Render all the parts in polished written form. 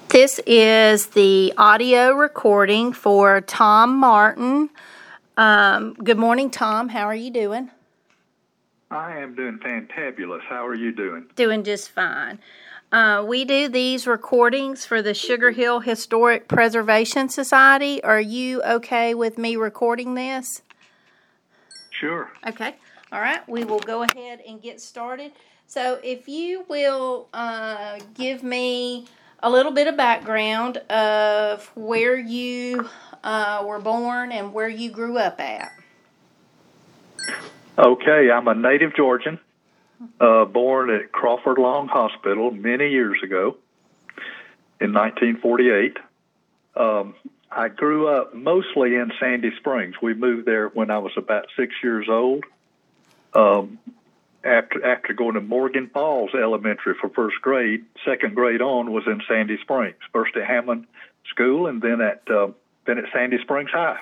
This is the audio recording for Tom Martin. Good morning, Tom. How are you doing? I am doing fantabulous. How are you doing? Doing just fine. We do these recordings for the Sugar Hill Historic Preservation Society. Are you okay with me recording this? Sure. Okay. All right. We will go ahead and get started. So if you will give me a little bit of background of where you were born and where you grew up at. Okay, I'm a native Georgian, born at Crawford Long Hospital many years ago in 1948. I grew up mostly in Sandy Springs. We moved there when I was about 6 years old. After going to Morgan Falls Elementary for first grade, second grade on was in Sandy Springs. First at Hammond School, and then at Sandy Springs High.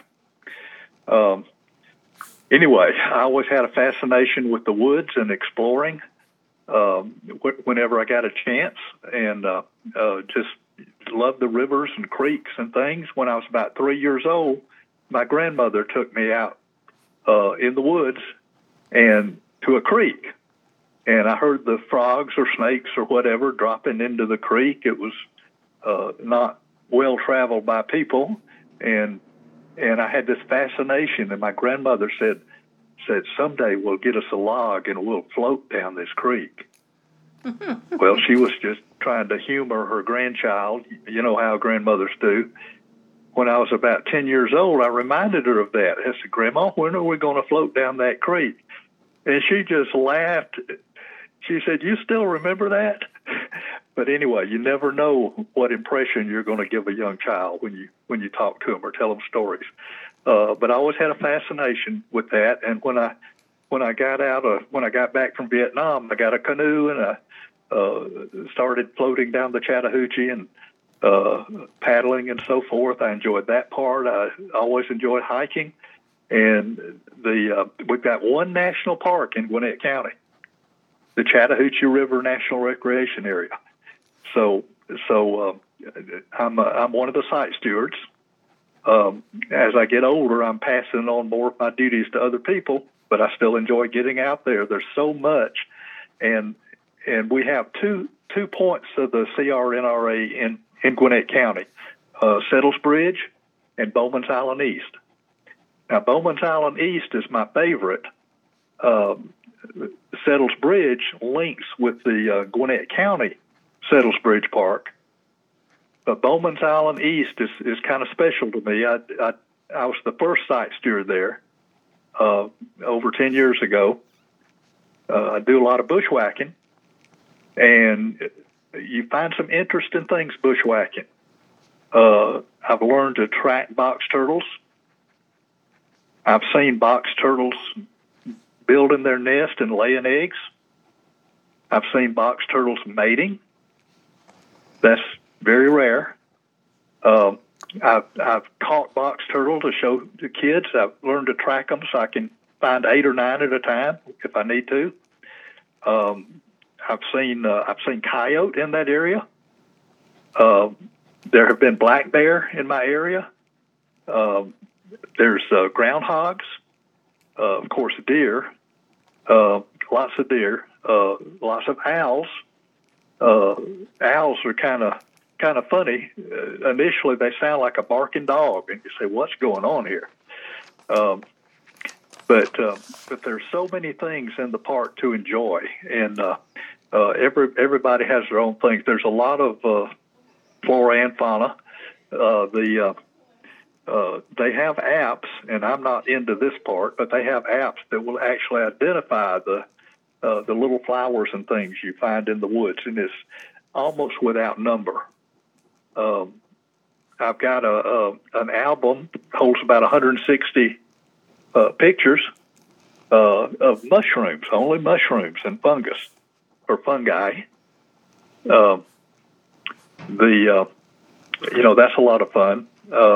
Anyway, I always had a fascination with the woods and exploring whenever I got a chance, and just loved the rivers and creeks and things. When I was about 3 years old, my grandmother took me out in the woods and to a creek, and I heard the frogs or snakes or whatever dropping into the creek. It was not well traveled by people, and I had this fascination. And my grandmother said, someday we'll get us a log and we'll float down this creek. Well, she was just trying to humor her grandchild. You know how grandmothers do. When I was about 10 years old, I reminded her of that. I said, Grandma, when are we going to float down that creek? And she just laughed. She said, you still remember that? But anyway, you never know what impression you're going to give a young child when you talk to them or tell them stories. But I always had a fascination with that. And when I got back from Vietnam, I got a canoe and I started floating down the Chattahoochee and paddling and so forth. I enjoyed that part. I always enjoyed hiking. And we've got one national park in Gwinnett County, the Chattahoochee River National Recreation Area. So I'm one of the site stewards. As I get older, I'm passing on more of my duties to other people, but I still enjoy getting out there. There's so much, and we have two points of the CRNRA in Gwinnett County, Settles Bridge and Bowman's Island East. Now, Bowman's Island East is my favorite. Settles Bridge links with the Gwinnett County Settles Bridge Park. But Bowman's Island East is kind of special to me. I was the first site steward there over 10 years ago. I do a lot of bushwhacking, and you find some interesting things bushwhacking. I've learned to track box turtles. I've seen box turtles building their nest and laying eggs. I've seen box turtles mating. That's very rare. I've caught box turtle to show to kids. I've learned to track them so I can find 8 or 9 at a time if I need to. I've seen coyote in that area. There have been black bear in my area. There's groundhogs, of course, deer, lots of deer, lots of owls. Owls are kind of funny. Initially, they sound like a barking dog, and you say, "What's going on here?" But there's so many things in the park to enjoy, and everybody has their own things. There's a lot of flora and fauna. They have apps, and I'm not into this part, but they have apps that will actually identify the little flowers and things you find in the woods, and it's almost without number. I've got an album that holds about 160 pictures of mushrooms, only mushrooms and fungus or fungi. That's a lot of fun.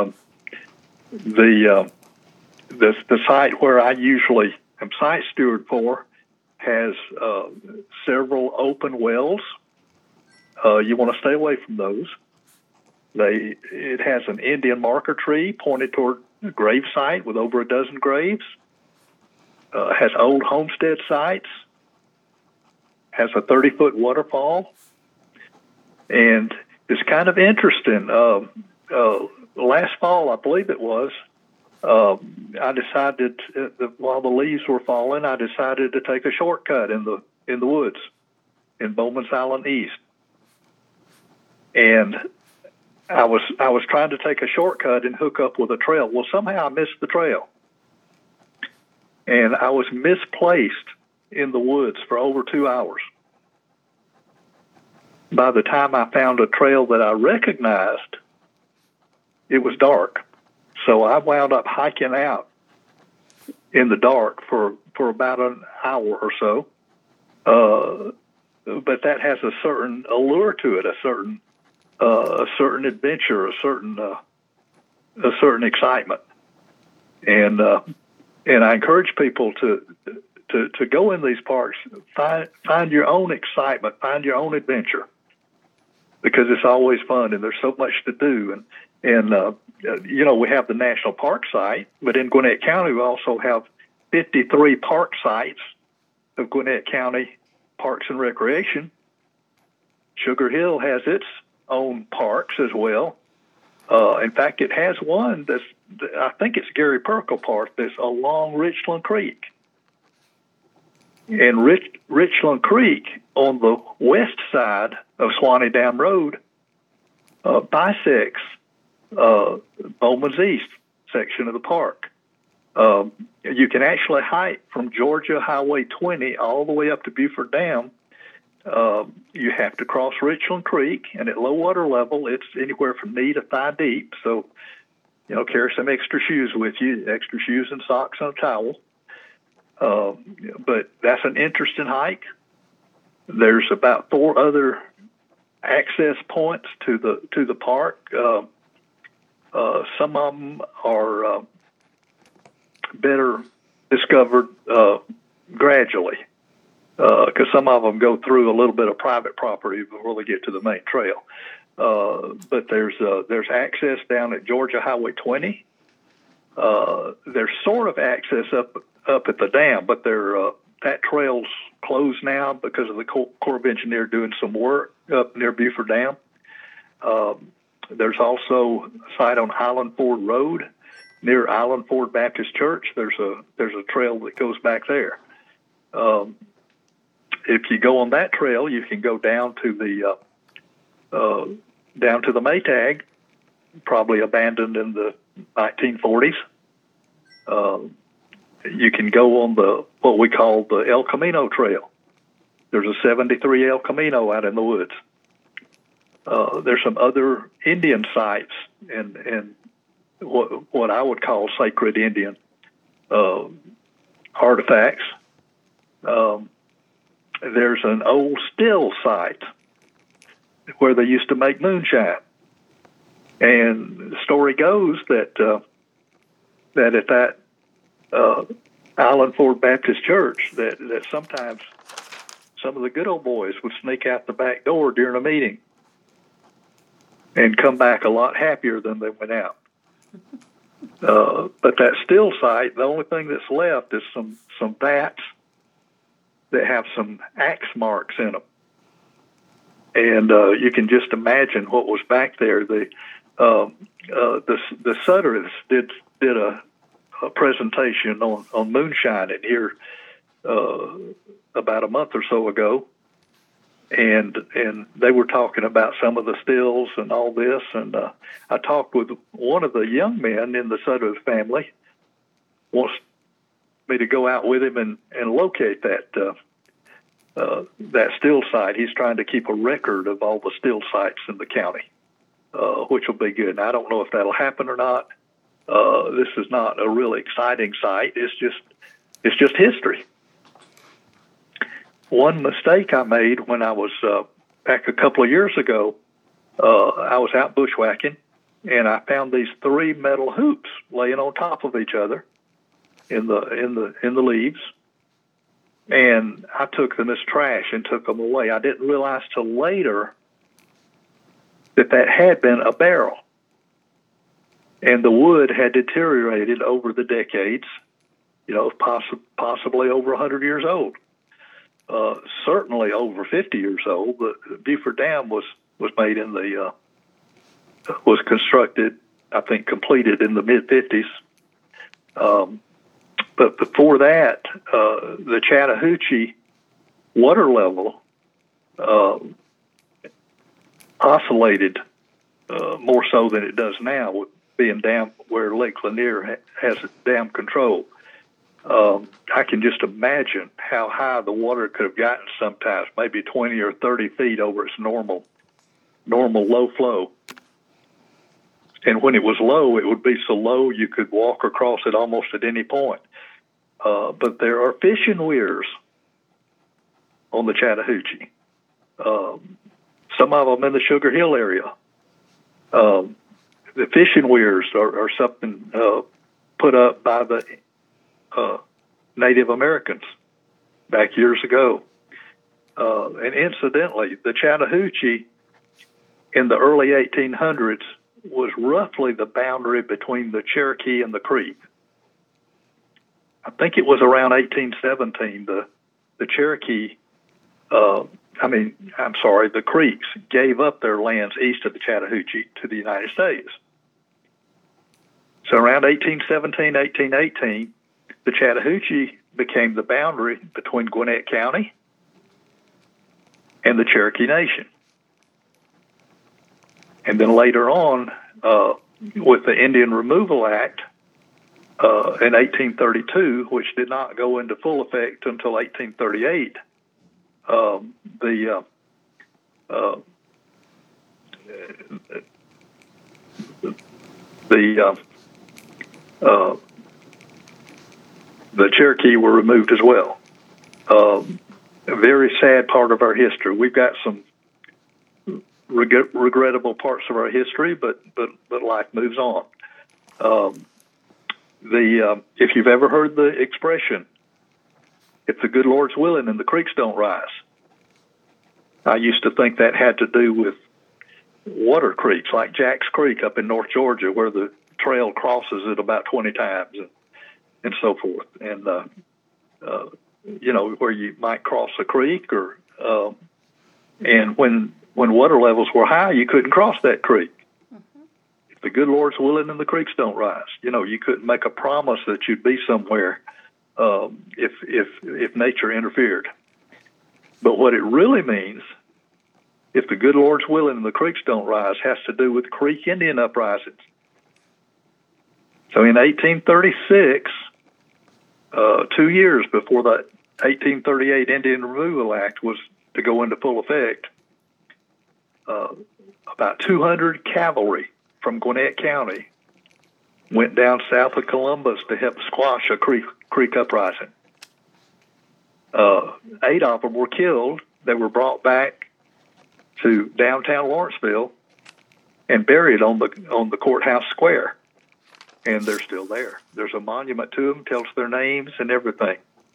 The site where I usually am site steward for has several open wells. You want to stay away from those. It has an Indian marker tree pointed toward a grave site with over a dozen graves. Has old homestead sites. Has a 30-foot waterfall. And it's kind of interesting. Last fall, I believe it was, I decided while the leaves were falling, I decided to take a shortcut in the woods in Bowman's Island East. And I was trying to take a shortcut and hook up with a trail. Well, somehow I missed the trail. And I was misplaced in the woods for over 2 hours. By the time I found a trail that I recognized, it was dark. So I wound up hiking out in the dark for about an hour or so. But that has a certain allure to it, a certain adventure, a certain excitement. And I encourage people to go in these parks, find your own excitement, find your own adventure, because it's always fun and there's so much to do. And we have the national park site, but in Gwinnett County we also have 53 park sites of Gwinnett County Parks and Recreation. Sugar Hill has its own parks as well. In fact, it has one I think it's Gary Perkle Park, that's along Richland Creek. And Richland Creek on the west side of Swanee Dam Road bisects Bowman's East section of the park. You can actually hike from Georgia Highway 20 all the way up to Buford Dam. You have to cross Richland Creek, and at low water level, it's anywhere from knee to thigh deep. So, carry some extra shoes with you, extra shoes and socks and a towel. But that's an interesting hike. There's about 4 other access points to the park. Some of them are better discovered gradually, because some of them go through a little bit of private property before they get to the main trail. But there's access down at Georgia Highway 20. There's sort of access up at the dam, but that trail's closed now because of the Corps of Engineers doing some work up near Buford Dam. There's also a site on Island Ford Road near Island Ford Baptist Church. There's a trail that goes back there. If you go on that trail, you can go down to the Maytag, probably abandoned in the 1940s. You can go on what we call the El Camino Trail. There's a 73 El Camino out in the woods. There's some other Indian sites and what I would call sacred Indian artifacts. There's an old still site where they used to make moonshine. And the story goes that at that Island Ford Baptist Church, that sometimes some of the good old boys would sneak out the back door during a meeting and come back a lot happier than they went out. But that still site, the only thing that's left is some vats that have some axe marks in them. And you can just imagine what was back there. The Sutterists did a presentation on moonshine in here about a month or so ago, and they were talking about some of the stills and all this. And I talked with one of the young men in the Sutterist family. Wants me to go out with him and locate that still site. He's trying to keep a record of all the still sites in the county, which will be good. And I don't know if that'll happen or not. This is not a really exciting site. It's just history. One mistake I made when I was back a couple of years ago, I was out bushwhacking, and I found these 3 metal hoops laying on top of each other in the leaves, and I took them as trash and took them away. I didn't realize till later that had been a barrel. And the wood had deteriorated over the decades, possibly over 100 years old. Certainly over 50 years old. The Beaufort Dam was made was constructed, I think, completed in the mid-50s. But before that, the Chattahoochee water level oscillated more so than it does now, with being dam where Lake Lanier has dam control. I can just imagine how high the water could have gotten sometimes, maybe 20 or 30 feet over its normal low flow. And when it was low, it would be so low you could walk across it almost at any point. But there are fishing weirs on the Chattahoochee. Some of them in the Sugar Hill area. The fishing weirs are something put up by the Native Americans back years ago. And incidentally, the Chattahoochee in the early 1800s was roughly the boundary between the Cherokee and the Creek. I think it was around 1817 the Cherokee, the Creeks gave up their lands east of the Chattahoochee to the United States. So around 1817, 1818, the Chattahoochee became the boundary between Gwinnett County and the Cherokee Nation. And then later on, with the Indian Removal Act in 1832, which did not go into full effect until 1838, the Cherokee were removed as well. A very sad part of our history. We've got some regrettable parts of our history, but life moves on. If you've ever heard the expression, "If the good Lord's willing and the creeks don't rise," I used to think that had to do with water creeks like Jack's Creek up in North Georgia, where the trail crosses it about 20 times and so forth. And, where you might cross a creek and when water levels were high, you couldn't cross that creek. Mm-hmm. If the good Lord's willing and the creeks don't rise, you couldn't make a promise that you'd be somewhere if nature interfered. But what it really means, if the good Lord's willing and the creeks don't rise, has to do with Creek Indian uprisings. So in 1836, 2 years before the 1838 Indian Removal Act was to go into full effect, about 200 cavalry from Gwinnett County went down south of Columbus to help squash a creek uprising. 8 of them were killed. They were brought back to downtown Lawrenceville and buried on the courthouse square. And they're still there. There's a monument to them, tells their names and everything.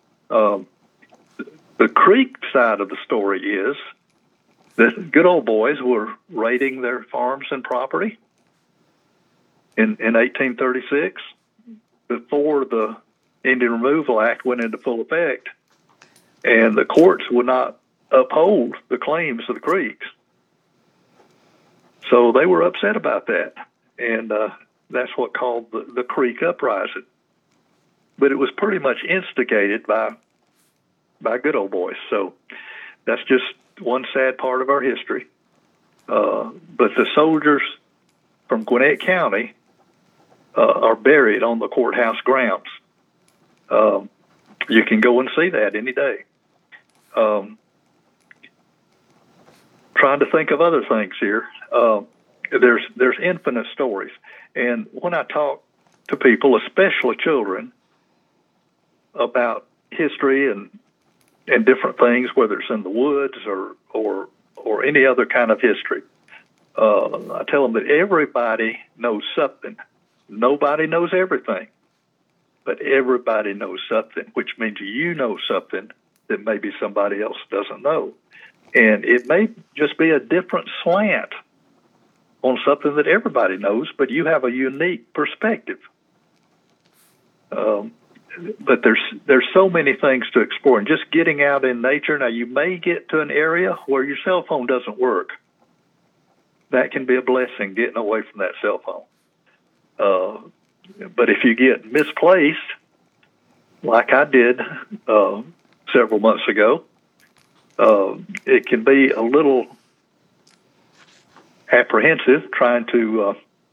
The creek side of the story is the good old boys were raiding their farms and property in 1836 before the Indian Removal Act went into full effect, and the courts would not uphold the claims of the Creeks. So they were upset about that, and that's what called the Creek Uprising. But it was pretty much instigated by good old boys. So that's just one sad part of our history. But the soldiers from Gwinnett County are buried on the courthouse grounds. You can go and see that any day. Trying to think of other things here. There's infinite stories. And when I talk to people, especially children, about history and different things, whether it's in the woods or any other kind of history, I tell them that everybody knows something. Nobody knows everything, but everybody knows something, which means you know something that maybe somebody else doesn't know. And it may just be a different slant on something that everybody knows, but you have a unique perspective. But there's so many things to explore, and just getting out in nature. Now, you may get to an area where your cell phone doesn't work. That can be a blessing, getting away from that cell phone. But if you get misplaced, like I did several months ago, it can be a little apprehensive trying to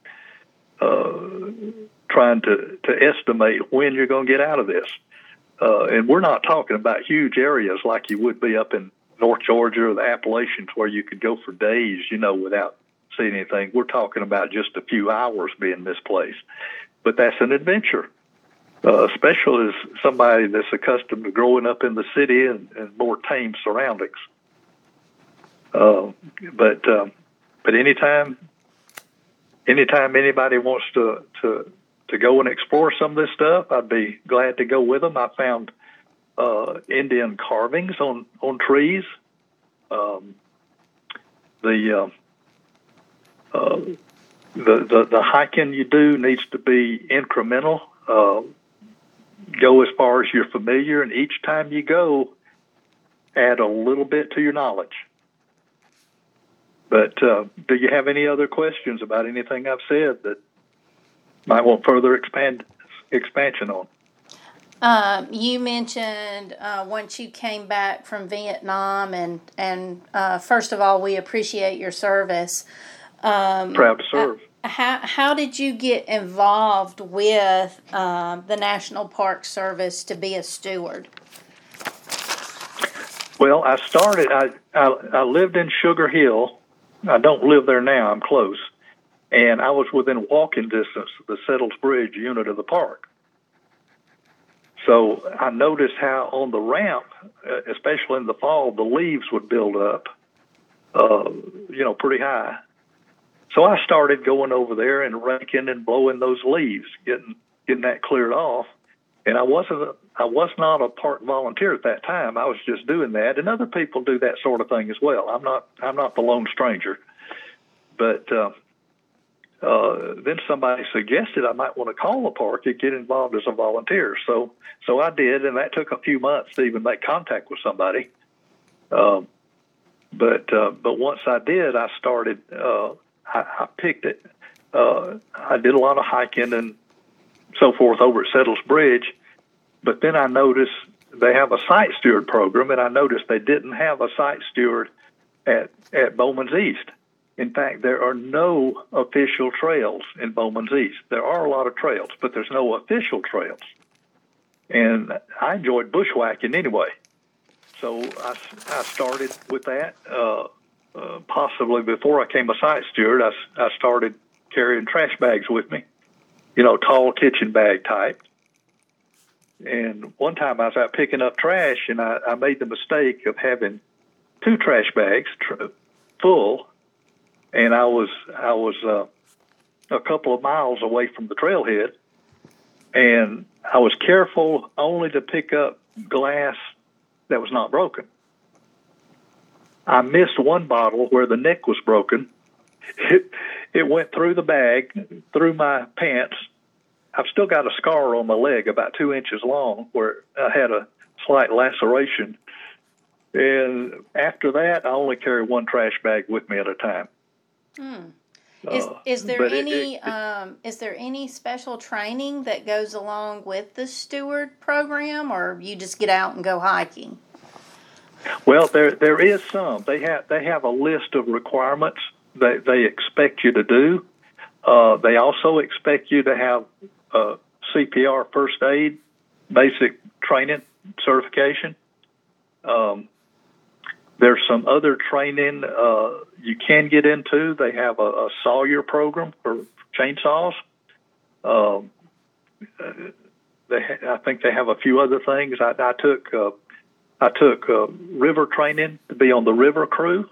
estimate when you're going to get out of this. And we're not talking about huge areas like you would be up in North Georgia or the Appalachians where you could go for days, without seeing anything. We're talking about just a few hours being misplaced. But that's an adventure, especially as somebody that's accustomed to growing up in the city and more tame surroundings. But anytime anybody wants to go and explore some of this stuff, I'd be glad to go with them. I found Indian carvings on trees. The hiking you do needs to be incremental. Go as far as you're familiar, and each time you go, add a little bit to your knowledge. But do you have any other questions about anything I've said that might want further expansion on? You mentioned once you came back from Vietnam, and first of all, we appreciate your service. Proud to serve. How did you get involved with the National Park Service to be a steward? Well, I started. I lived in Sugar Hill. I don't live there now. I'm close. And I was within walking distance of the Settles Bridge unit of the park. So I noticed how on the ramp, especially in the fall, the leaves would build up, pretty high. So I started going over there and raking and blowing those leaves, getting that cleared off. And I was not a park volunteer at that time. I was just doing that, and other people do that sort of thing as well. I'm not the lone stranger. But then somebody suggested I might want to call the park and get involved as a volunteer. So I did, and that took a few months to even make contact with somebody. But once I did, I started. I picked it. I did a lot of hiking and so forth over at Settles Bridge, but then I noticed they have a site steward program, and I noticed they didn't have a site steward at Bowman's East. In fact, there are no official trails in Bowman's East. There are a lot of trails, but there's no official trails. And I enjoyed bushwhacking anyway, so I started with that. Possibly before I became a site steward, I started carrying trash bags with me, tall kitchen bag type. And one time I was out picking up trash, and I made the mistake of having two trash bags full, and I was a couple of miles away from the trailhead, and I was careful only to pick up glass that was not broken. I missed one bottle where the neck was broken. It went through the bag, through my pants. I've still got a scar on my leg about 2 inches long where I had a slight laceration. And after that, I only carry one trash bag with me at a time. Is there any special training that goes along with the steward program, or you just get out and go hiking? Well, there is some. They have a list of requirements that they expect you to do. They also expect you to have CPR, first aid, basic training certification. There's some other training you can get into. They have a Sawyer program for chainsaws. I think they have a few other things. I took river training to be on the river crew.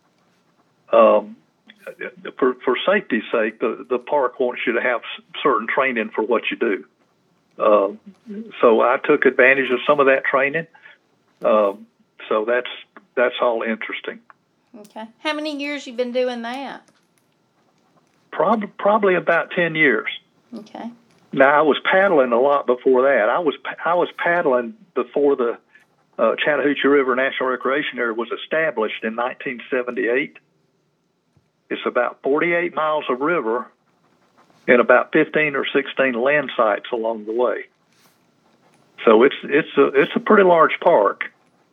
For safety's sake, the park wants you to have certain training for what you do. So I took advantage of some of that training. So that's all interesting. Okay. How many years you been doing that? probably about 10 years. Okay. Now, I was paddling a lot before that. I was paddling before the Chattahoochee River National Recreation Area was established in 1978. It's about 48 miles of river and about 15 or 16 land sites along the way. So it's a pretty large park.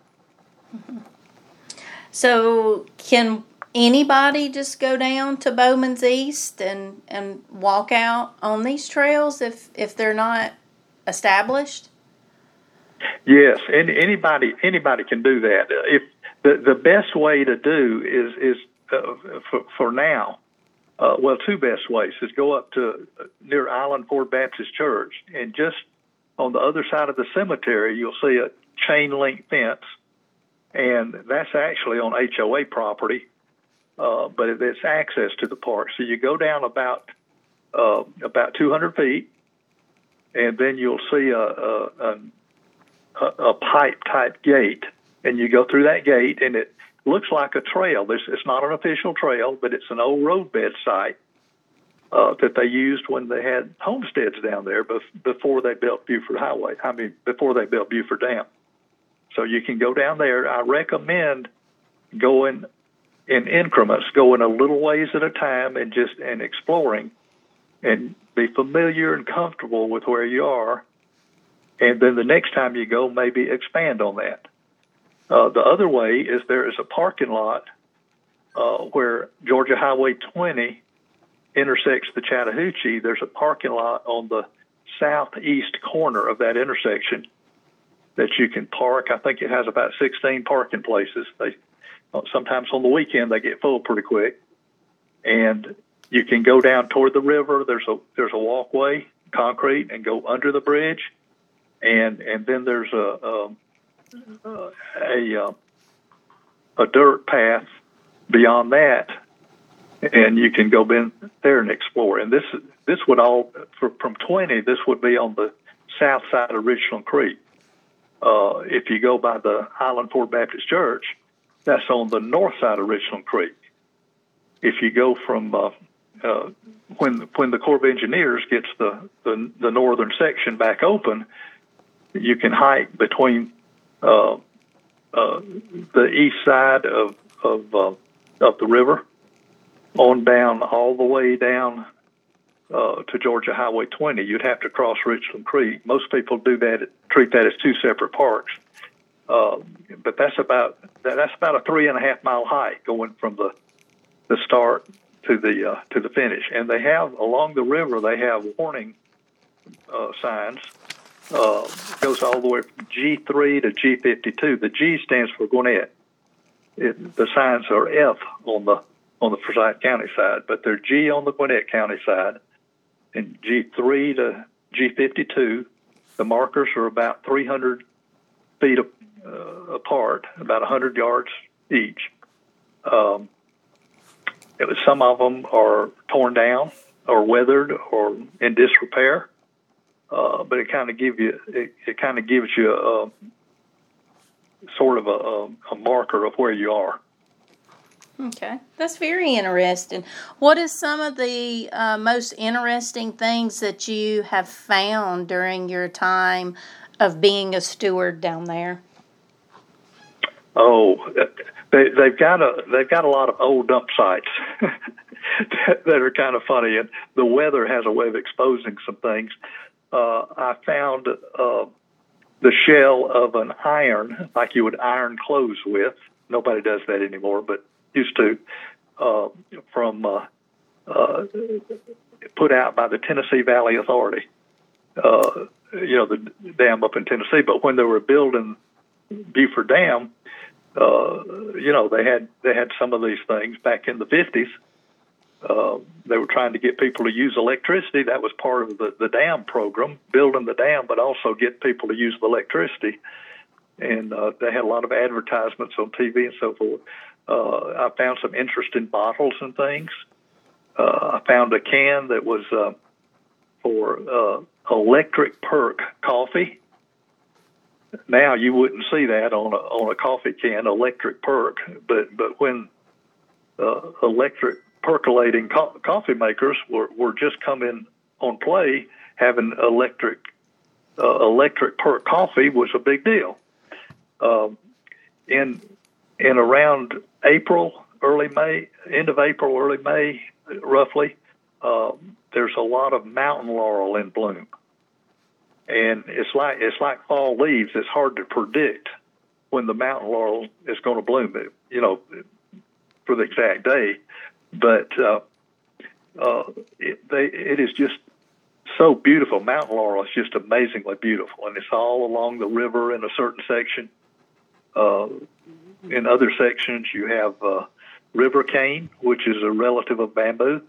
So can anybody just go down to Bowman's East and walk out on these trails if they're not established? Yes, anybody can do that. If the best way to do is for now, well, two best ways is go up to near Island Ford Baptist Church, and just on the other side of the cemetery, you'll see a chain link fence, and that's actually on HOA property, but it's access to the park. So you go down about 200 feet, and then you'll see a pipe type gate, and you go through that gate, and it looks like a trail. It's not an official trail, but it's an old roadbed site that they used when they had homesteads down there before they built Buford Highway. I mean, before they built Buford Dam. So you can go down there. I recommend going in increments, going a little ways at a time, and exploring, and be familiar and comfortable with where you are. And then the next time you go, maybe expand on that. The other way is there is a parking lot where Georgia Highway 20 intersects the Chattahoochee. There's a parking lot on the southeast corner of that intersection that you can park. I think it has about 16 parking places. Sometimes on the weekend they get full pretty quick. And you can go down toward the river. There's a walkway, concrete, and go under the bridge. And then there's a dirt path beyond that, and you can go in there and explore. And this would all from 20. This would be on the south side of Richland Creek. If you go by the Island Ford Baptist Church, that's on the north side of Richland Creek. If you go from when the Corps of Engineers gets the northern section back open, you can hike between the east side of the river on down all the way down to Georgia Highway 20. You'd have to cross Richland Creek. Most people treat that as two separate parks. But that's about a 3.5 mile hike going from the start to the finish. And they have along the river, they have warning signs. Goes all the way from G3 to G52. The G stands for Gwinnett. The signs are F on the Forsyth County side, but they're G on the Gwinnett County side. And G3 to G52, the markers are about 300 feet apart, about 100 yards each. Some of them are torn down or weathered or in disrepair. But it kind of gives you sort of a marker of where you are. Okay, that's very interesting. What is some of the most interesting things that you have found during your time of being a steward down there? Oh, they've got a lot of old dump sites that are kind of funny, and the weather has a way of exposing some things. I found the shell of an iron, like you would iron clothes with. Nobody does that anymore, but used to, put out by the Tennessee Valley Authority. The dam up in Tennessee. But when they were building Buford Dam, they had some of these things back in the 50s. They were trying to get people to use electricity. That was part of the dam program, building the dam, but also get people to use the electricity. And they had a lot of advertisements on TV and so forth. I found some interesting bottles and things. I found a can that was for Electric Perk coffee. Now you wouldn't see that on a coffee can, Electric Perk, but when Electric percolating coffee makers were just coming on play. Having electric perk coffee was a big deal. In around April, early May, end of April, early May, roughly, there's a lot of mountain laurel in bloom, and it's like fall leaves. It's hard to predict when the mountain laurel is going to bloom, for the exact day, but it is just so beautiful. Mountain laurel is just amazingly beautiful, and it's all along the river in a certain section. In other sections, you have river cane, which is a relative of bamboo.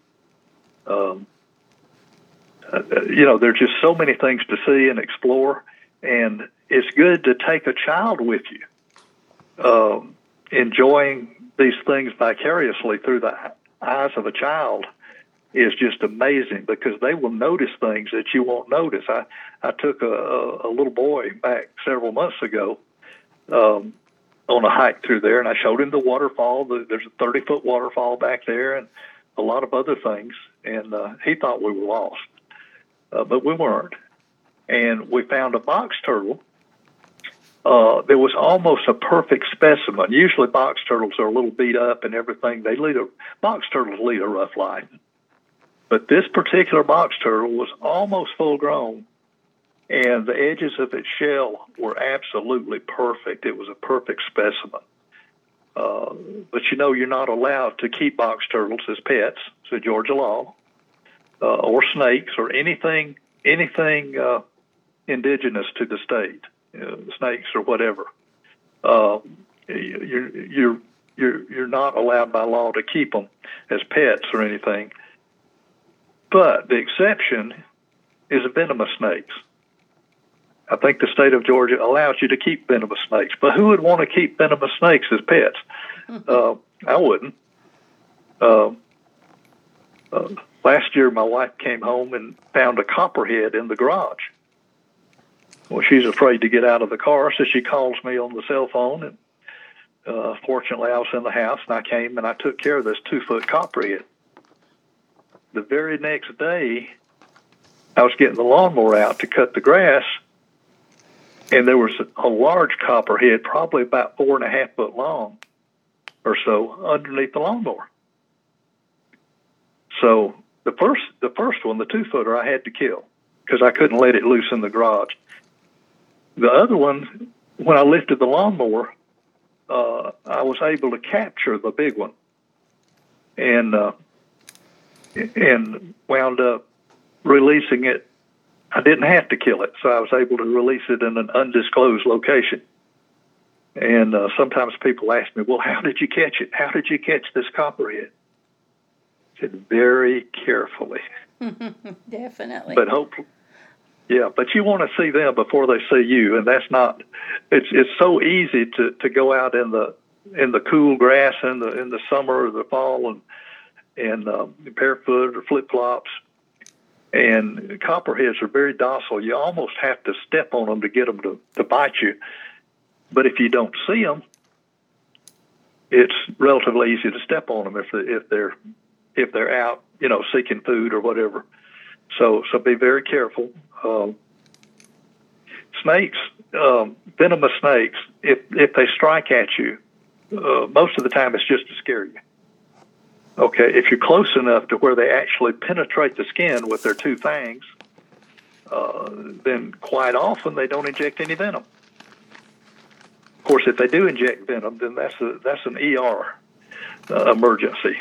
There's just so many things to see and explore, and it's good to take a child with you. Enjoying these things vicariously through the eyes of a child is just amazing, because they will notice things that you won't notice. I took a little boy back several months ago on a hike through there, and I showed him the waterfall. There's a 30-foot waterfall back there and a lot of other things, and he thought we were lost, but we weren't. And we found a box turtle. There was almost a perfect specimen. Usually box turtles are a little beat up and everything. Box turtles lead a rough life. But this particular box turtle was almost full grown, and the edges of its shell were absolutely perfect. It was a perfect specimen. But you're not allowed to keep box turtles as pets. It's a Georgia law, or snakes, or anything indigenous to the state, snakes or whatever. You're not allowed by law to keep them as pets or anything. But the exception is venomous snakes. I think the state of Georgia allows you to keep venomous snakes. But who would want to keep venomous snakes as pets? I wouldn't. Last year, my wife came home and found a copperhead in the garage. Well, she's afraid to get out of the car, so she calls me on the cell phone. And fortunately, I was in the house, and I came and I took care of this 2-foot copperhead. The very next day, I was getting the lawnmower out to cut the grass, and there was a large copperhead, probably about 4.5 foot long or so, underneath the lawnmower. So the first one, the 2-footer, I had to kill because I couldn't let it loose in the garage. The other one, when I lifted the lawnmower, I was able to capture the big one, and wound up releasing it. I didn't have to kill it, so I was able to release it in an undisclosed location. And sometimes people ask me, well, how did you catch it? How did you catch this copperhead? I said, very carefully. Definitely. But hopefully, yeah, but you want to see them before they see you, and that's not, it's so easy to go out in the cool grass in the summer or the fall and barefoot or flip-flops. And copperheads are very docile. You almost have to step on them to get them to bite you. But if you don't see them, it's relatively easy to step on them if they're out, seeking food or whatever. So be very careful. Snakes, venomous snakes, if they strike at you, most of the time it's just to scare you. Okay, if you're close enough to where they actually penetrate the skin with their 2 fangs, then quite often they don't inject any venom. Of course, if they do inject venom, then that's an ER emergency.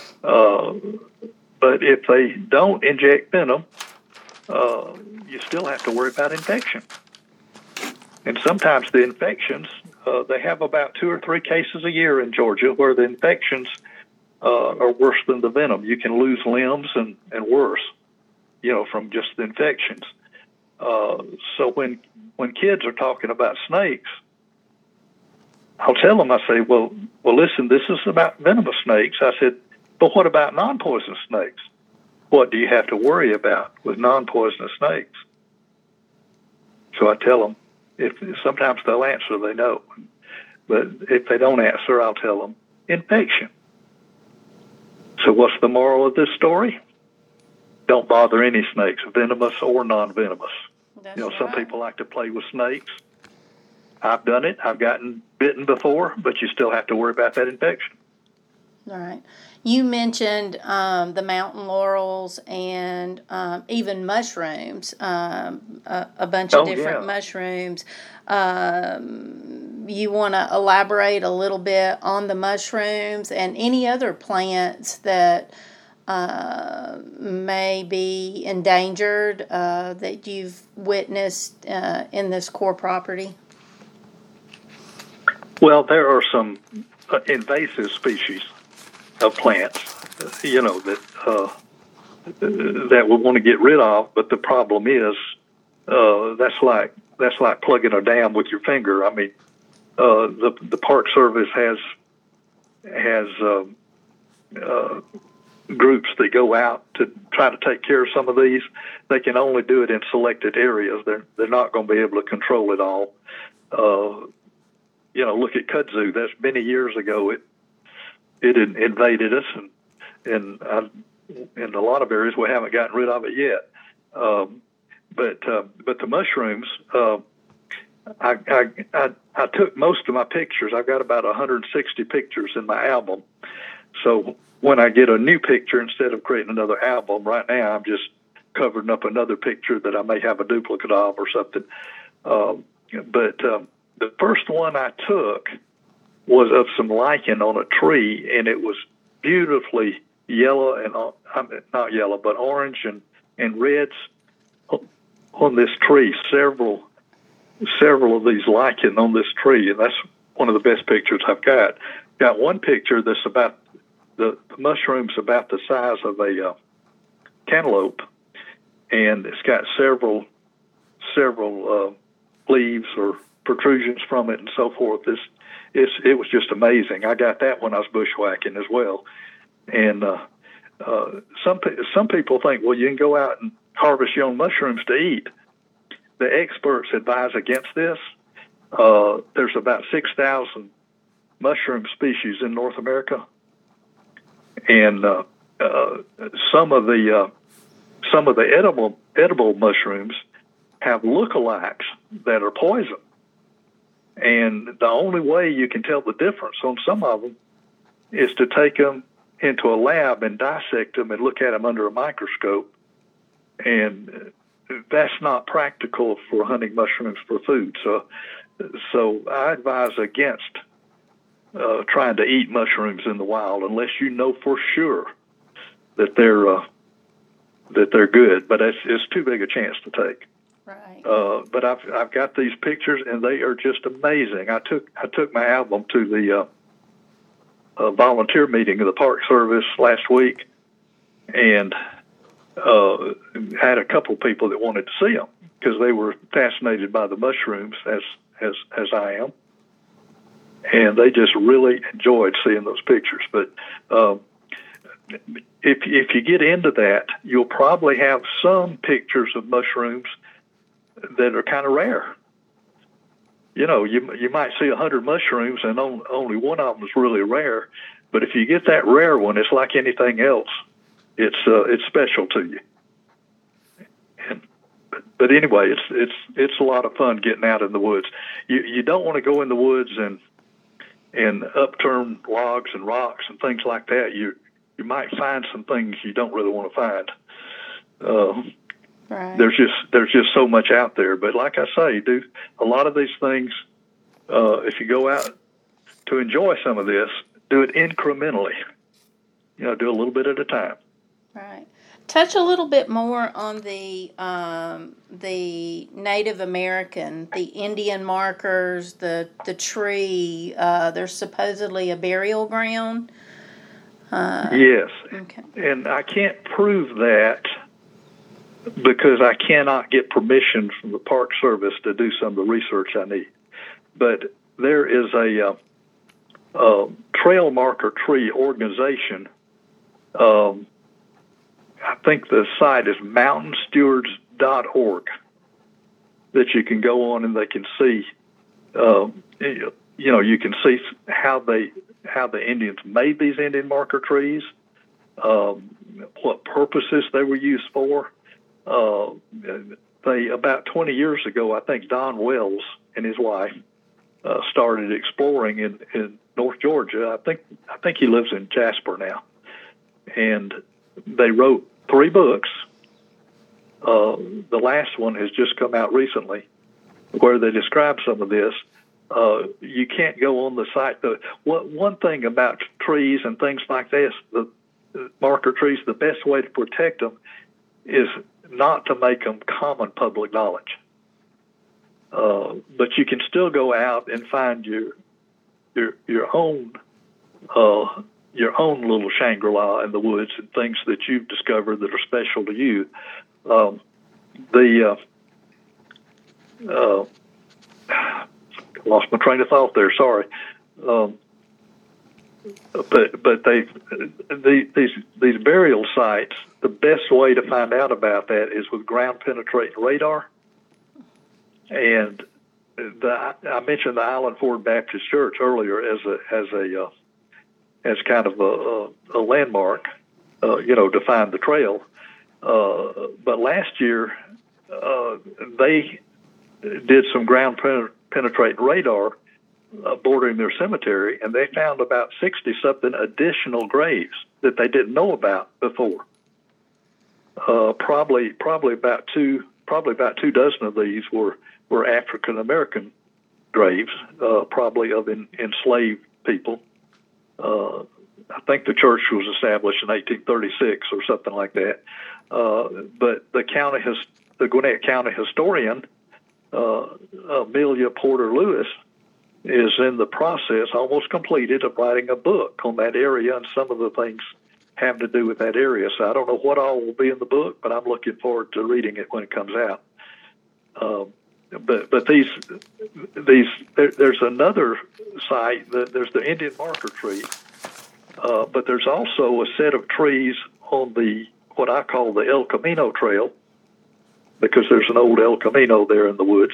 But if they don't inject venom, you still have to worry about infection. And sometimes the infections, they have about 2 or 3 cases a year in Georgia where the infections are worse than the venom. You can lose limbs and worse, from just the infections. So when kids are talking about snakes, I'll tell them, I say, well, listen, this is about venomous snakes. I said, but what about non-poisonous snakes? What do you have to worry about with non-poisonous snakes? So I tell them, if sometimes they'll answer, they know. But if they don't answer, I'll tell them, infection. So what's the moral of this story? Don't bother any snakes, venomous or non-venomous. That's Some right. people like to play with snakes. I've done it. I've gotten bitten before, but you still have to worry about that infection. All right. You mentioned the mountain laurels and even mushrooms, a bunch of different mushrooms. You want to elaborate a little bit on the mushrooms and any other plants that may be endangered that you've witnessed in this core property? Well, there are some invasive species of plants, that we want to get rid of. But the problem is, that's like plugging a dam with your finger. I mean, the Park Service has groups that go out to try to take care of some of these. They can only do it in selected areas. They're not going to be able to control it all. Look at kudzu. That's many years ago. It invaded us, and in a lot of areas we haven't gotten rid of it yet. But the mushrooms, I took most of my pictures. I've got about 160 pictures in my album. So when I get a new picture, instead of creating another album, right now I'm just covering up another picture that I may have a duplicate of or something. But the first one I took was of some lichen on a tree, and it was beautifully yellow and not yellow, but orange and reds on this tree. Several of these lichen on this tree, and that's one of the best pictures I've got. Got one picture that's about the mushroom's about the size of a cantaloupe, and it's got several leaves or protrusions from it and so forth. It was just amazing. I got that when I was bushwhacking as well. And some people think, well, you can go out and harvest your own mushrooms to eat. The experts advise against this. There's about 6,000 mushroom species in North America, and some of the edible mushrooms have lookalikes that are poison. And the only way you can tell the difference on some of them is to take them into a lab and dissect them and look at them under a microscope. And that's not practical for hunting mushrooms for food. So I advise against trying to eat mushrooms in the wild unless you know for sure that they're good. But it's too big a chance to take. Right. But I've got these pictures, and they are just amazing. I took my album to the volunteer meeting of the Park Service last week, and had a couple people that wanted to see them because they were fascinated by the mushrooms as I am, and they just really enjoyed seeing those pictures. But if you get into that, you'll probably have some pictures of mushrooms that are kind of rare. You might see 100 mushrooms and only one of them is really rare. But if you get that rare one, it's like anything else. It's special to you. But anyway, it's a lot of fun getting out in the woods. You don't want to go in the woods and upturn logs and rocks and things like that. You might find some things you don't really want to find. Right. There's just so much out there. But like I say, do a lot of these things. If you go out to enjoy some of this, do it incrementally. Do a little bit at a time. Right. Touch a little bit more on the Native American, the Indian markers, the tree. There's supposedly a burial ground. Yes. Okay. And I can't prove that because I cannot get permission from the Park Service to do some of the research I need. But there is a trail marker tree organization. I think the site is mountainstewards.org that you can go on and they can see, you can see how the Indians made these Indian marker trees what purposes they were used for. They about 20 years ago, I think Don Wells and his wife started exploring in North Georgia. I think he lives in Jasper now, and they wrote 3 books. The last one has just come out recently, where they describe some of this. You can't go on the site. One thing about trees and things like this, the marker trees, the best way to protect them is not to make them common public knowledge. But you can still go out and find your own little Shangri-La in the woods and things that you've discovered that are special to you. Lost my train of thought there. Sorry. But these burial sites, the best way to find out about that is with ground penetrating radar. And I mentioned the Island Ford Baptist Church earlier as kind of a landmark, to find the trail. But last year they did some ground penetrating radar bordering their cemetery, and they found about 60-something additional graves that they didn't know about before. Probably about two dozen of these were African American graves, probably of enslaved people. I think the church was established in 1836 or something like that. But the Gwinnett County historian, Amelia Porter Lewis, is in the process, almost completed, of writing a book on that area and some of the things having to do with that area. So I don't know what all will be in the book, but I'm looking forward to reading it when it comes out. But there's another site. There's the Indian marker tree, but there's also a set of trees on what I call the El Camino Trail, because there's an old El Camino there in the woods.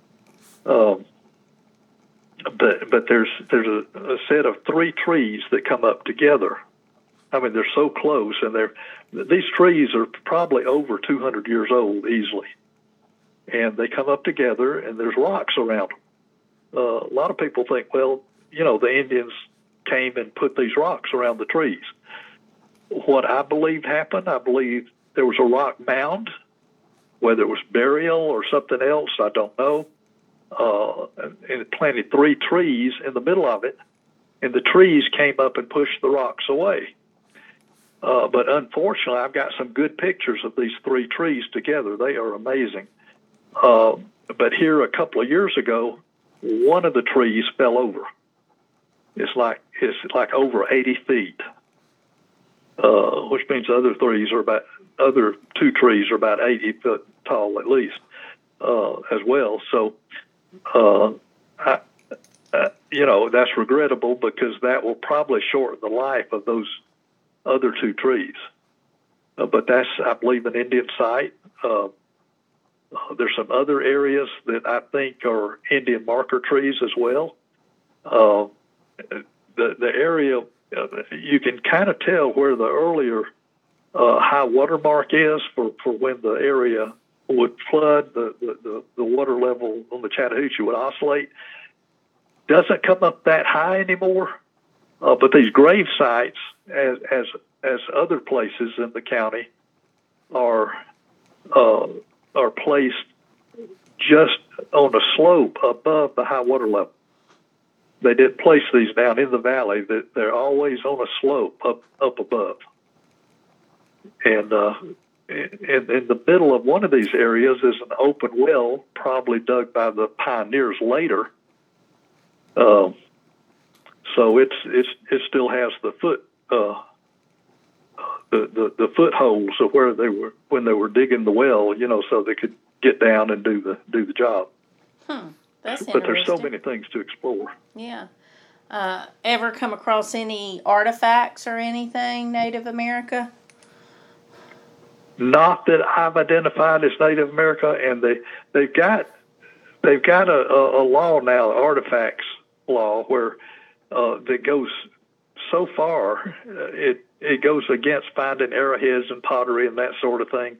But there's a set of 3 trees that come up together. I mean, they're so close, and these trees are probably over 200 years old easily. And they come up together, and there's rocks around them. A lot of people think, well, the Indians came and put these rocks around the trees. What I believe happened, I believe there was a rock mound, whether it was burial or something else, I don't know. And it planted 3 trees in the middle of it, and the trees came up and pushed the rocks away. But unfortunately, I've got some good pictures of these 3 trees together. They are amazing. But here a couple of years ago, one of the trees fell over. It's like over 80 feet, which means the other 2 trees are about 80 foot tall at least, as well. So, that's regrettable, because that will probably shorten the life of those other 2 trees. But that's, I believe, an Indian site. There's some other areas that I think are Indian marker trees as well. The area, you can kind of tell where the earlier high water mark is for when the area would flood. The water level on the Chattahoochee would oscillate. Doesn't come up that high anymore. But these grave sites, as other places in the county, are placed just on a slope above the high water level. They didn't place these down in the valley. They're always on a slope up above. And in the middle of one of these areas is an open well, probably dug by the pioneers later. So it still has the footholds of where they were when they were digging the well, so they could get down and do the job. That's interesting. But there's so many things to explore. Yeah. Ever come across any artifacts or anything Native America? Not that I've identified as Native America, and they've got a law now, artifacts law, where that goes so far it goes against finding arrowheads and pottery and that sort of thing.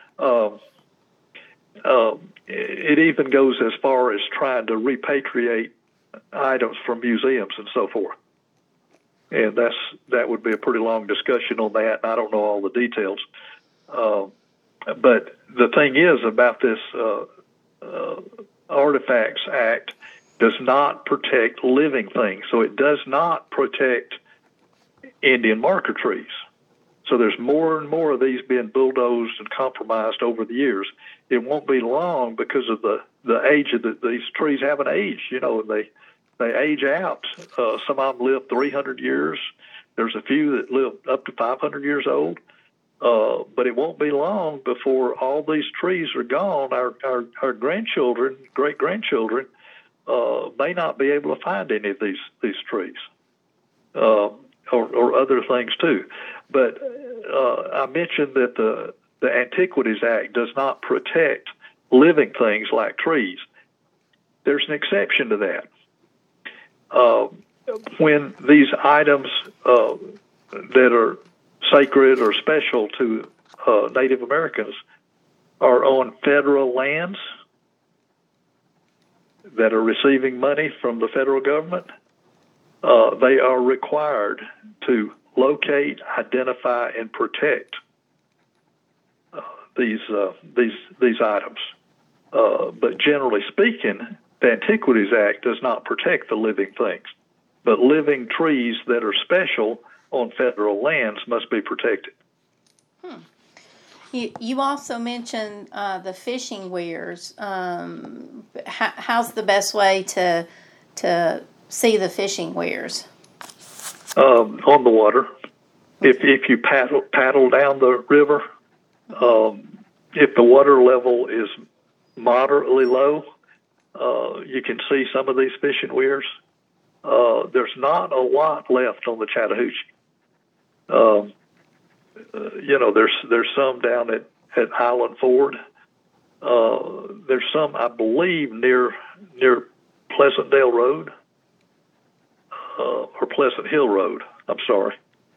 It even goes as far as trying to repatriate items from museums and so forth. And that would be a pretty long discussion on that. I don't know all the details. But the thing is about this Artifacts Act does not protect living things. So it does not protect Indian marker trees. So there's more and more of these being bulldozed and compromised over the years. It won't be long because of the age of these trees have an age, and they age out. Some of them live 300 years. There's a few that live up to 500 years old. But it won't be long before all these trees are gone. Our grandchildren, great-grandchildren, may not be able to find any of these trees, or other things too. But I mentioned that the Antiquities Act does not protect living things like trees. There's an exception to that. When these items that are sacred or special to Native Americans are on federal lands that are receiving money from the federal government, they are required to locate, identify, and protect these items. But generally speaking, the Antiquities Act does not protect the living things. But living trees that are special on federal lands must be protected. You also mentioned the fishing weirs. How's the best way to see the fishing weirs? On the water. If you paddle down the river, if the water level is moderately low, you can see some of these fishing weirs. There's not a lot left on the Chattahoochee. There's some down at Island Ford. There's some, I believe, near Pleasantdale Road, or Pleasant Hill Road. I'm sorry.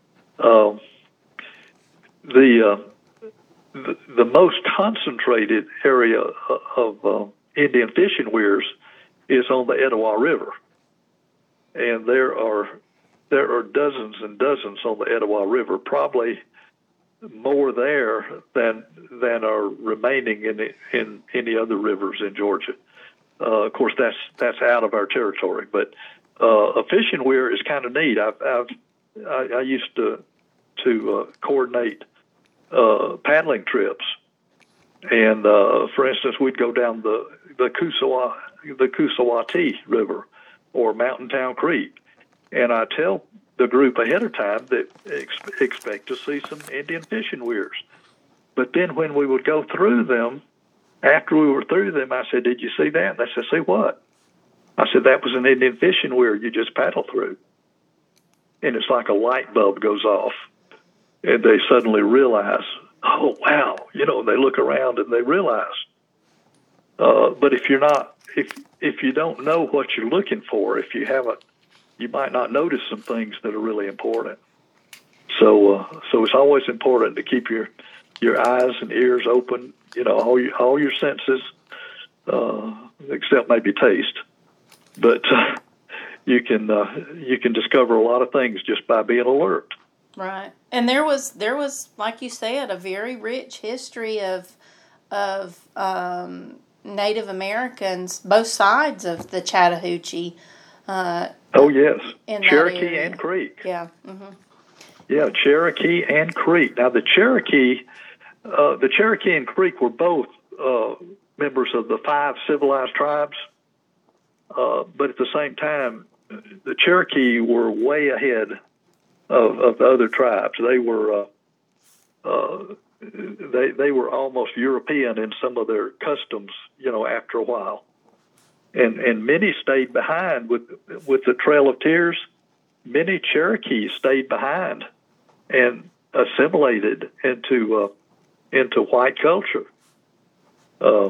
The most concentrated area of Indian fishing weirs is on the Etowah River, and there are dozens and dozens on the Etowah River, probably more there than are remaining in any other rivers in Georgia. Of course, that's out of our territory, but a fishing weir is kind of neat. I used to coordinate paddling trips, and for instance, we'd go down the Coosawattee River or Mountain Town Creek, and I tell the group ahead of time that expect to see some Indian fishing weirs. But then when we would go through them, after we were through them, I said, "Did you see that?" And they said, "See what?" I said, "That was an Indian fishing weir you just paddled through." And it's like a light bulb goes off, and they suddenly realize, "Oh, wow." They look around and they realize. But if you don't know what you're looking for, if you haven't, you might not notice some things that are really important. So it's always important to keep your eyes and ears open. All your senses, except maybe taste. But you can discover a lot of things just by being alert. Right, and there was, like you said, a very rich history of Native Americans, both sides of the Chattahoochee. Oh yes, Cherokee and Creek. Yeah. Mm-hmm. Yeah, Cherokee and Creek. Now the Cherokee and Creek were both members of the 5 civilized tribes, but at the same time, the Cherokee were way ahead of the other tribes. They were they were almost European in some of their customs, after a while. And many stayed behind with the Trail of Tears. Many Cherokees stayed behind and assimilated into white culture.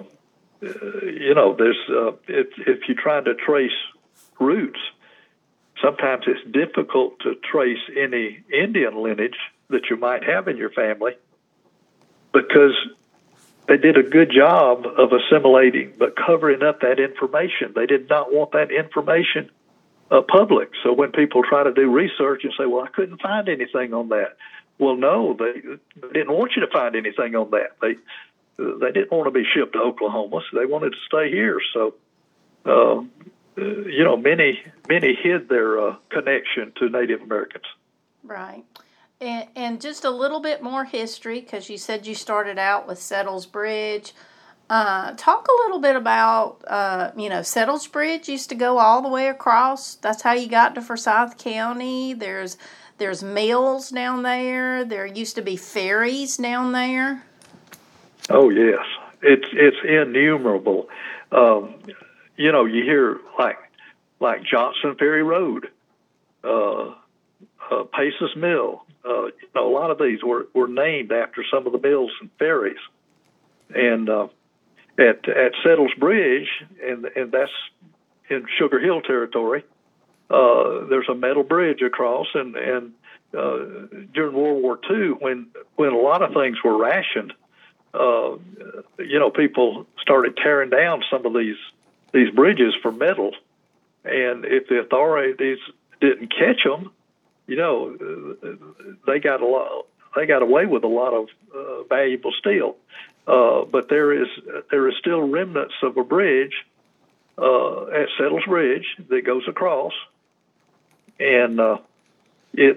There's if you're trying to trace roots, sometimes it's difficult to trace any Indian lineage that you might have in your family because they did a good job of assimilating but covering up that information. They did not want that information public. So when people try to do research and say, well, I couldn't find anything on that. Well, no, they didn't want you to find anything on that. They didn't want to be shipped to Oklahoma, so they wanted to stay here. So, many hid their connection to Native Americans. Right. And just a little bit more history, because you said you started out with Settles Bridge. Talk a little bit about, Settles Bridge used to go all the way across. That's how you got to Forsyth County. There's mills down there. There used to be ferries down there. Oh, yes. It's innumerable. You hear like Johnson Ferry Road, Pace's Mill. A lot of these were named after some of the mills and ferries. And at Settles Bridge, and that's in Sugar Hill territory, there's a metal bridge across. And during World War II, when a lot of things were rationed, people started tearing down some of these bridges for metal. And if the authorities didn't catch them, they got away with a lot of valuable steel. But there is still remnants of a bridge at Settles Bridge that goes across, and it's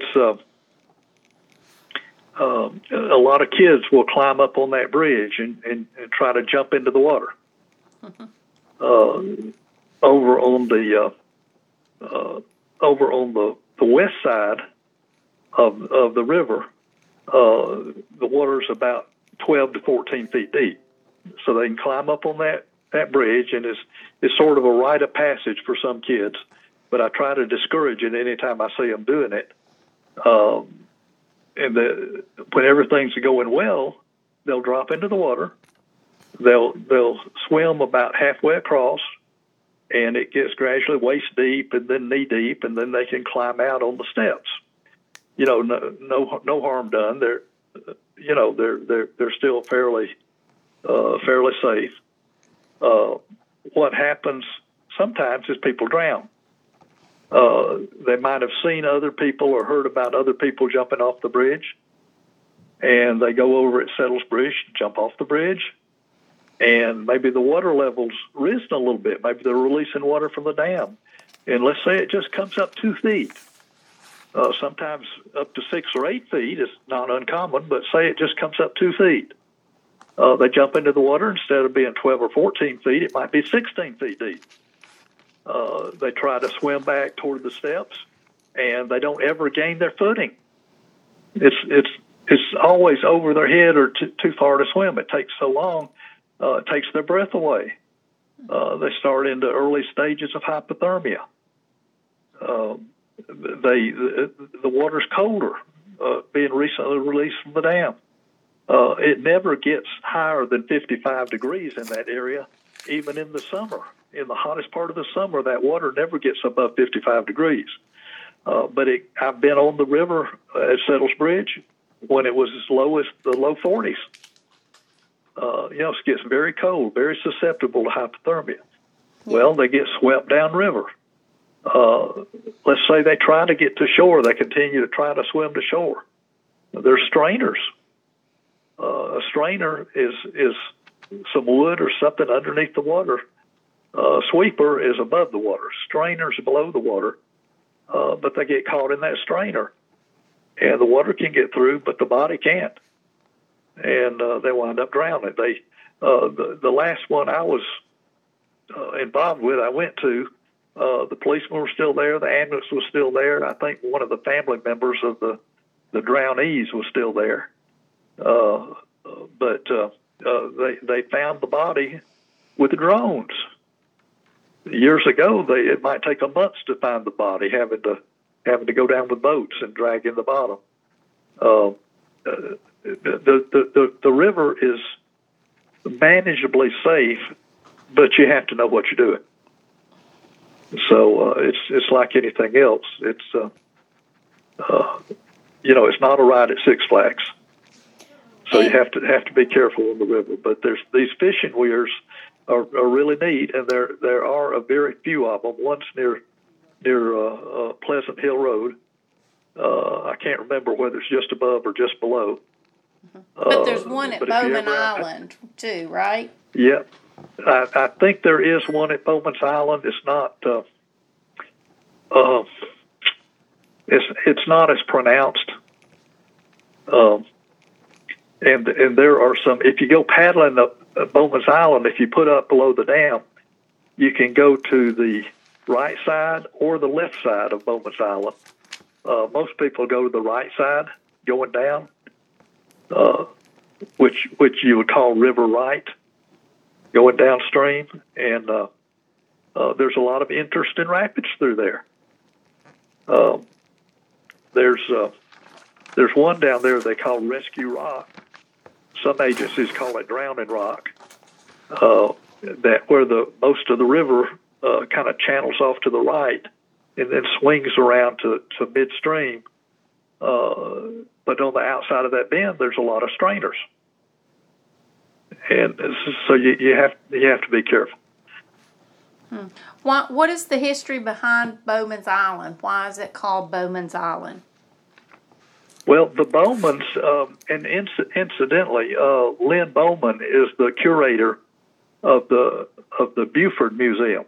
a lot of kids will climb up on that bridge and try to jump into the water. Over on the west side of the river, the water's about 12 to 14 feet deep. So they can climb up on that bridge, and it's sort of a rite of passage for some kids. But I try to discourage it anytime I see them doing it. When everything's going well, they'll drop into the water. They'll swim about halfway across, and it gets gradually waist deep and then knee deep, and then they can climb out on the steps. No harm done. They're still fairly safe. What happens sometimes is people drown. They might have seen other people or heard about other people jumping off the bridge, and they go over at Settles Bridge, jump off the bridge, and maybe the water level's risen a little bit. Maybe they're releasing water from the dam, and let's say it just comes up 2 feet. Sometimes up to 6 or 8 feet is not uncommon, but say it just comes up 2 feet. They jump into the water. Instead of being 12 or 14 feet, it might be 16 feet deep. They try to swim back toward the steps, and they don't ever gain their footing. It's always over their head or too far to swim. It takes so long, it takes their breath away. They start into early stages of hypothermia. The water's colder, being recently released from the dam. It never gets higher than 55 degrees in that area, even in the summer. In the hottest part of the summer, that water never gets above 55 degrees. But I've been on the river at Settles Bridge when it was as low as the low 40s. It gets very cold, very susceptible to hypothermia. Well, they get swept downriver. Let's say they try to get to shore. They continue to try to swim to shore. There's strainers. A strainer is some wood or something underneath the water. Sweeper is above the water. Strainer's below the water, but they get caught in that strainer. And the water can get through, but the body can't. And they wind up drowning. The last one I was involved with, I went to, the policemen were still there, the ambulance was still there. I think one of the family members of the drownees was still there. But they found the body with the drones. Years ago, it might take a month to find the body, having to go down with boats and drag in the bottom. The river is manageably safe, but you have to know what you're doing. So it's like anything else. It's it's not a ride at Six Flags. So you have to be careful on the river. But there's these fishing weirs are really neat, and there are a very few of them. One's near Pleasant Hill Road. I can't remember whether it's just above or just below. But there's one at Bowman Island too, right? Yeah, I think there is one at Bowman's Island. It's not. It's not as pronounced. And there are some. If you go paddling up Bowman's Island, if you put up below the dam, you can go to the right side or the left side of Bowman's Island. Most people go to the right side, going down, which you would call river right, going downstream, and there's a lot of interest in rapids through there. There's one down there they call Rescue Rock. Some agencies call it Drowning Rock. That where the most of the river kind of channels off to the right and then swings around to midstream. But on the outside of that bend, there's a lot of strainers, and so you have to be careful. What is the history behind Bowman's Island? Why is it called Bowman's Island? Well, the Bowmans, and incidentally, Lynn Bowman is the curator of the Buford Museum,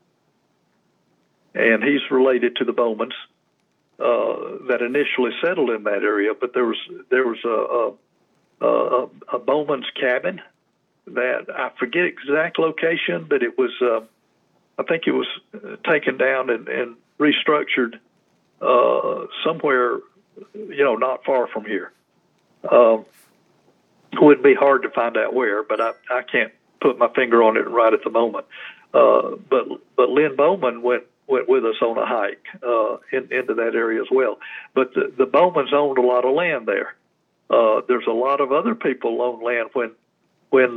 and he's related to the Bowmans that initially settled in that area. But there was a Bowman's cabin that I forget exact location, but it was I think it was taken down and restructured somewhere, not far from here. It would be hard to find out where, but I can't put my finger on it right at the moment. But Lynn Bowman went with us on a hike into that area as well. But the Bowmans owned a lot of land there. There's a lot of other people owned land when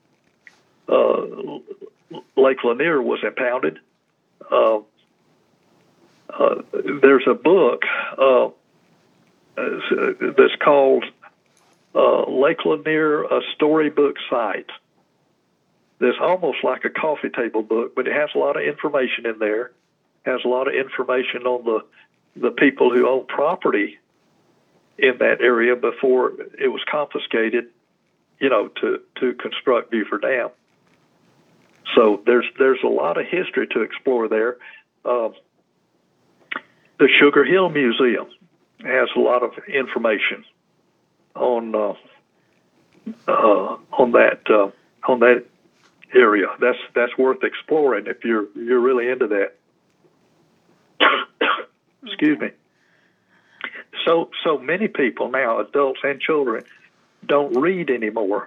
Lake Lanier was impounded. There's a book that's called Lake Lanier, a Storybook Site. It's almost like a coffee table book, but it has a lot of information in there. Has a lot of information on the people who own property in that area before it was confiscated, to construct Buford Dam. So there's a lot of history to explore there. The Sugar Hill Museum has a lot of information on that area. That's worth exploring if you're really into that. Excuse me. So many people now, adults and children, don't read anymore.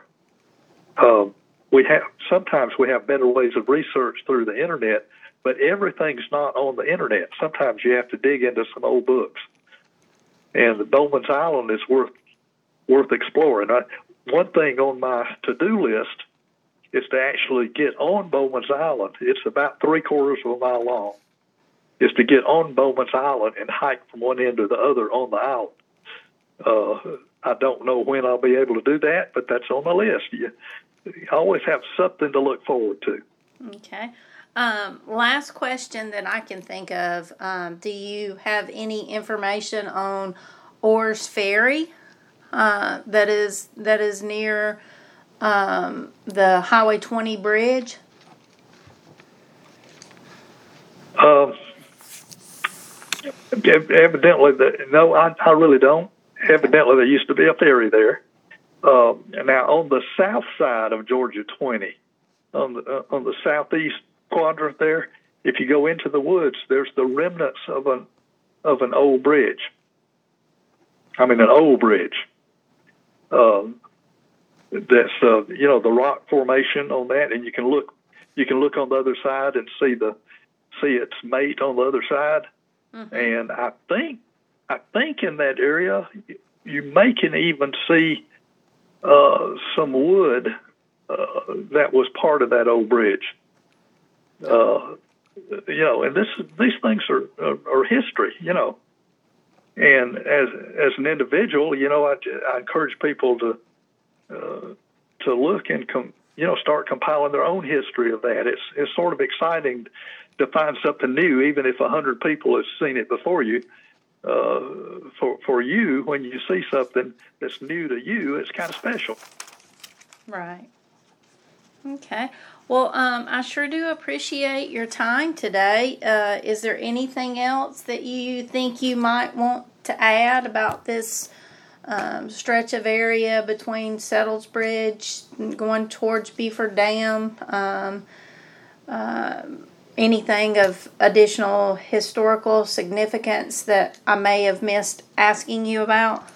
Sometimes we have better ways of research through the internet, but everything's not on the internet. Sometimes you have to dig into some old books, and the Bowman's Island is worth exploring. One thing on my to-do list is to actually get on Bowman's Island. It's about 3/4 of a mile long. Is to get on Bowman's Island and hike from one end to the other on the island. I don't know when I'll be able to do that, but that's on the list. You always have something to look forward to. Okay. Last question that I can think of. Do you have any information on Orr's Ferry that is near the Highway 20 bridge? Evidently, no, I really don't. Evidently, there used to be a ferry there. Now, on the south side of Georgia 20, on the southeast quadrant there, if you go into the woods, there's the remnants of an old bridge. An old bridge. That's the rock formation on that, and you can look on the other side and see its mate on the other side. Mm-hmm. And I think in that area you can even see some wood that was part of that old bridge. and these things are history, And as an individual, I encourage people to look and start compiling their own history of that. It's sort of exciting to find something new, even if 100 people have seen it before you. For you, when you see something that's new to you, it's kind of special. Right. Okay. Well, I sure do appreciate your time today. Is there anything else that you think you might want to add about this stretch of area between Settles Bridge going towards Beaver Dam? Anything of additional historical significance that I may have missed asking you about?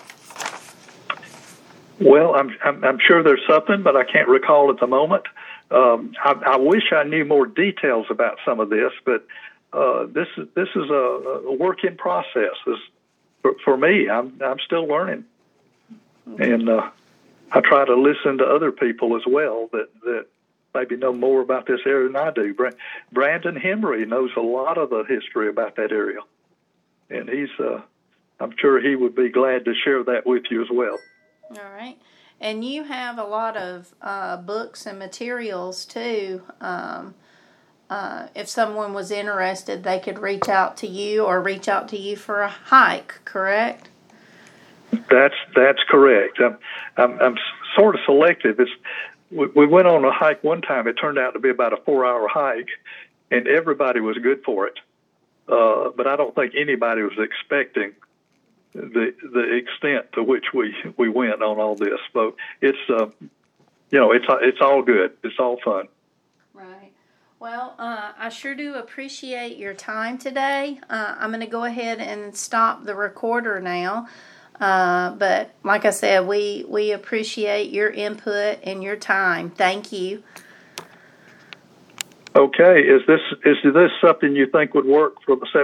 Well, I'm sure there's something, but I can't recall at the moment. I wish I knew more details about some of this, but this is a work in process. For me, I'm still learning, and I try to listen to other people as well that maybe know more about this area than I do. Brandon Henry knows a lot of the history about that area, and I'm sure he would be glad to share that with you as well. All right. And you have a lot of books and materials, too. If someone was interested, they could reach out to you or reach out to you for a hike, correct? That's correct. I'm sort of selective. We went on a hike one time. It turned out to be about a 4-hour hike, and everybody was good for it. But I don't think anybody was expecting the extent to which we went on all this. So it's it's all good. It's all fun. Right. Well, I sure do appreciate your time today. I'm going to go ahead and stop the recorder now. But like I said, we appreciate your input and your time. Thank you. Okay. Is this something you think would work for the